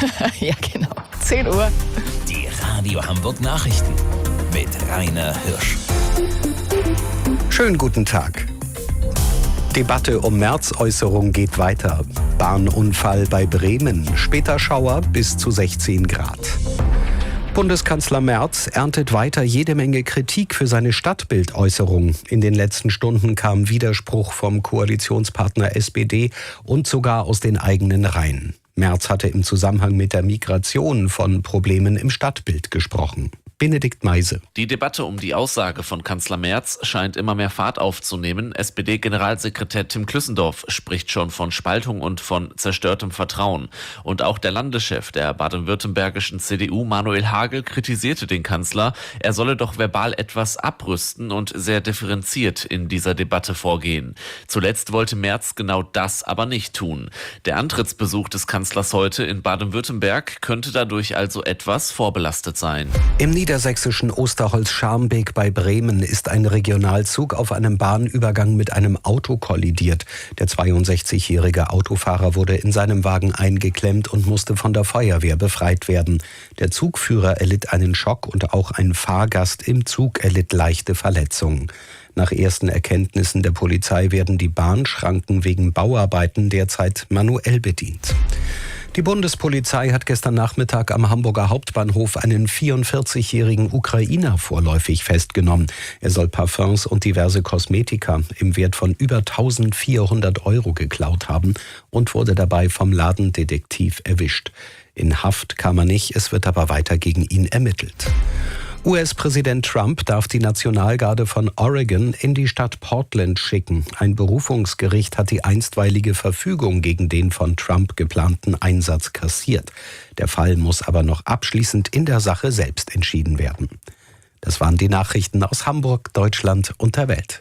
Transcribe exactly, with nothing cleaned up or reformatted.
Ja, genau. zehn Uhr. Die Radio Hamburg Nachrichten mit Rainer Hirsch. Schönen guten Tag. Debatte um Merz-Äußerung geht weiter. Bahnunfall bei Bremen. Später Schauer bis zu sechzehn Grad. Bundeskanzler Merz erntet weiter jede Menge Kritik für seine Stadtbildäußerung. In den letzten Stunden kam Widerspruch vom Koalitionspartner S P D und sogar aus den eigenen Reihen. Merz hatte im Zusammenhang mit der Migration von Problemen im Stadtbild gesprochen. Benedikt Meise. Die Debatte um die Aussage von Kanzler Merz scheint immer mehr Fahrt aufzunehmen. S P D-Generalsekretär Tim Klüssendorf spricht schon von Spaltung und von zerstörtem Vertrauen. Und auch der Landeschef der baden-württembergischen C D U, Manuel Hagel, kritisierte den Kanzler. Er solle doch verbal etwas abrüsten und sehr differenziert in dieser Debatte vorgehen. Zuletzt wollte Merz genau das aber nicht tun. Der Antrittsbesuch des Kanzlers heute in Baden-Württemberg könnte dadurch also etwas vorbelastet sein. Im niedersächsischen Osterholz-Scharmbeek bei Bremen ist ein Regionalzug auf einem Bahnübergang mit einem Auto kollidiert. Der zweiundsechzigjährige Autofahrer wurde in seinem Wagen eingeklemmt und musste von der Feuerwehr befreit werden. Der Zugführer erlitt einen Schock und auch ein Fahrgast im Zug erlitt leichte Verletzungen. Nach ersten Erkenntnissen der Polizei werden die Bahnschranken wegen Bauarbeiten derzeit manuell bedient. Die Bundespolizei hat gestern Nachmittag am Hamburger Hauptbahnhof einen vierundvierzigjährigen Ukrainer vorläufig festgenommen. Er soll Parfums und diverse Kosmetika im Wert von über eintausendvierhundert Euro geklaut haben und wurde dabei vom Ladendetektiv erwischt. In Haft kam er nicht, es wird aber weiter gegen ihn ermittelt. U S-Präsident Trump darf die Nationalgarde von Oregon in die Stadt Portland schicken. Ein Berufungsgericht hat die einstweilige Verfügung gegen den von Trump geplanten Einsatz kassiert. Der Fall muss aber noch abschließend in der Sache selbst entschieden werden. Das waren die Nachrichten aus Hamburg, Deutschland und der Welt.